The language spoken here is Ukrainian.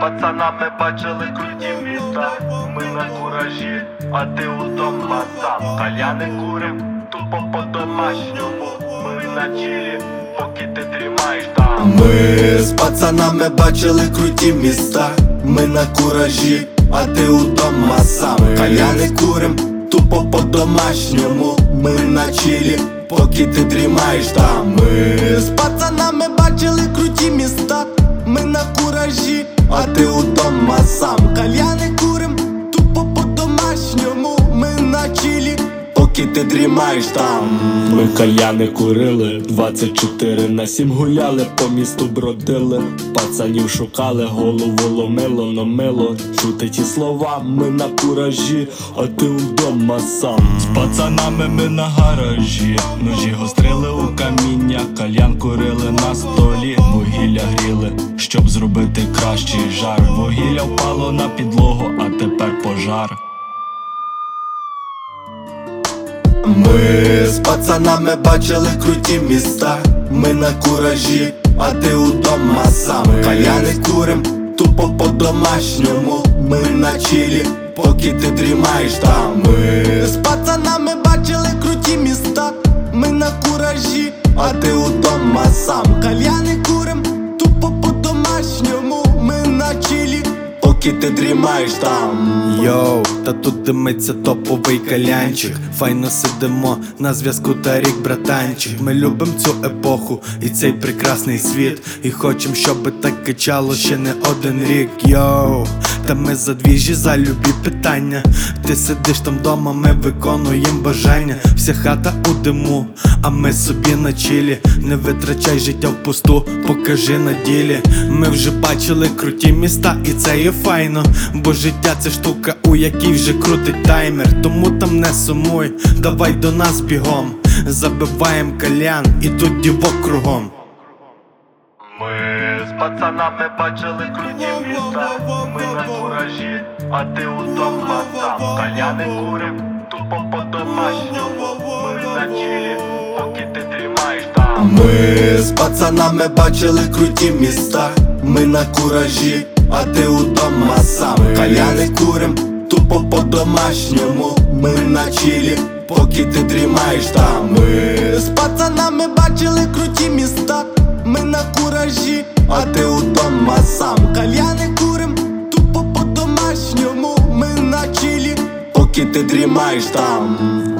пацанами бачили круті міста. Ми на куражі, а ти удома сам. Кальяни курим, тупо по-домашньому. Ми на чилі, поки ти тримаєш там. Ми з пацанами бачили круті міста. Ми на куражі, а ти удома сам. Кальяни курим, тупо по-домашньому. Ми на чилі, поки ти дрімаєш там. Ми з пацанами бачили круті міста. Ми на куражі, а ти удома сам. Кальяни курим, тупо по-домашньому. Ми на чилі, поки ти дрімаєш там. Ми кальяни курили, 24/7 гуляли, по місту бродили, пацанів шукали, голову ломило, но мило. Чути ті слова, ми на куражі, а ти вдома сам. З пацанами ми на гаражі, ножі гострили у каміння, кальян курили на столі, вугілля гріли, щоб зробити кращий жар. Вугілля впало на підлогу, а тепер пожар. Ми з пацанами бачили круті міста. Ми на куражі, а ти удома сам. Кальяни курим, тупо по-домашньому. Ми на чилі, поки ти дрімаєш там. Ми з пацанами бачили круті міста. Ми на куражі, а ти удома сам. Кальяни курим, тупо по-домашньому. Ми на чилі, поки ти дрімаєш там. Йоу, та тут димиться топовий кальянчик. Файно сидимо на зв'язку та рік, братанчик. Ми любим цю епоху і цей прекрасний світ. І хочем, щоби так качало ще не один рік. Йоу, та ми за двіжі, за любі питання. Ти сидиш там дома, ми виконуєм бажання. Вся хата у диму, а ми собі на чилі. Не витрачай життя впусту, покажи на ділі. Ми вже бачили круті міста, і це є файно. Бо життя це штука, у якій вже крутить таймер. Тому там не сумуй, давай до нас бігом. Забиваєм кальян, і тут дівок кругом. Ми з пацанами бачили круті міста. Ми на куражі, а ти удома сам. Кальяни курим, тупо по-домашньому. Ми на чилі, поки ти тримаєш там. Ми з пацанами бачили круті міста. Ми на куражі, а ти удома сам. Кальяни курим, тупо по-домашньому. Ми на чилі, поки ти дрімаєш там. Ми з пацанами бачили круті міста. Ми на куражі, а ти удома сам. Кальяни курим, тупо по-домашньому. Ми на чилі, поки ти дрімаєш там.